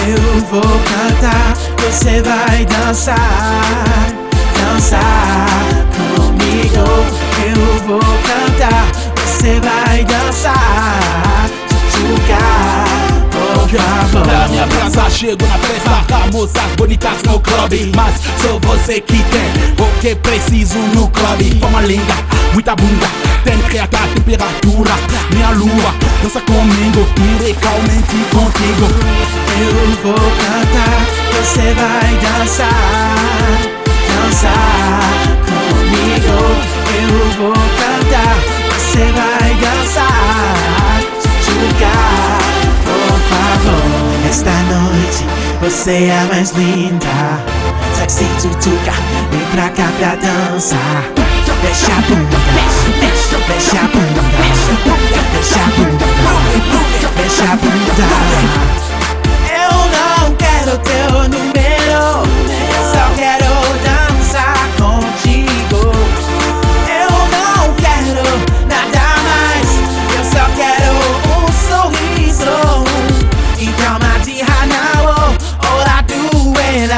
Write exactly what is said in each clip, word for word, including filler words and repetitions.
Eu vou cantar, você vai dançar, dançar comigo. Eu vou cantar, você vai dançar, tchuchuca, por favor. Na minha casa chego na festa, tá moças bonitas no clube, mas só você que tem o que preciso no clube. Forma linda, muita bunda, tem que criar a temperatura. Minha lua, dança comigo, miraculamente contigo. Eu vou cantar, você vai dançar, dançar comigo. Eu vou cantar, você vai dançar, tchuchuca, por favor. Esta noite você é a mais linda, sexy tchuchuca, vem pra cá pra dançar. Deixa a bunda, deixa a bunda, deixa a bunda, deixa a bunda. Eu não quero teu número, só quero dançar contigo. Eu não quero nada mais, eu só quero um sorriso. Então mati hanao, ora duela,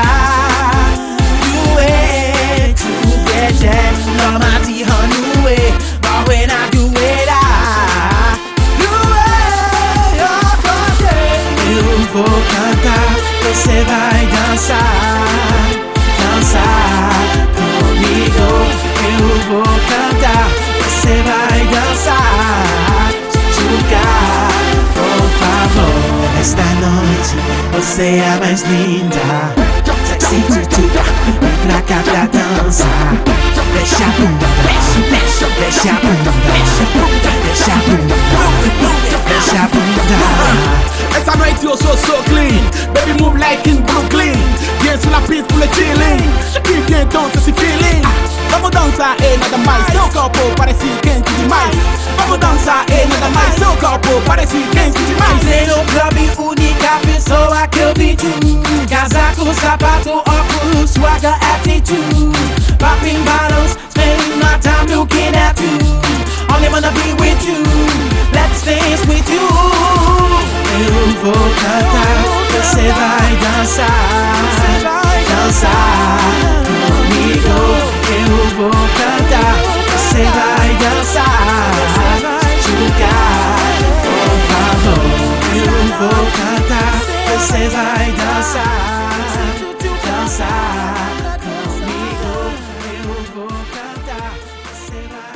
due, together. No mati hanue, bawe na duela, due, eu vou cantar, você vai dançar, dançar comigo. Eu vou cantar, você vai dançar, tchuchuca, por favor. Esta noite você é a mais linda, sexy tchuchuca, vem pra cá pra dançar. Deixa a bunda, deixa a bunda, deixa a bunda, deixa a bunda. Essa noite eu sou so clean, baby move like in Brooklyn. Dance na pista por chilling, Shaquille quem dança esse feeling. Vamos dançar e nada mais, seu corpo parece quente demais. Vamos dançar e nada mais, seu corpo parece quente demais. Entrei no clube, única pessoa que eu vi tu. Casaco, sapato, óculos, swagger, attitude. Popping bottles, spending my time looking at you. Only wanna be with you, let's dance with you. Eu vou cantar, você vai dançar, dançar comigo. Eu vou cantar, você vai dançar, tchuchuca, por favor. Eu vou cantar, você vai dançar, dançar comigo. Eu vou cantar, você vai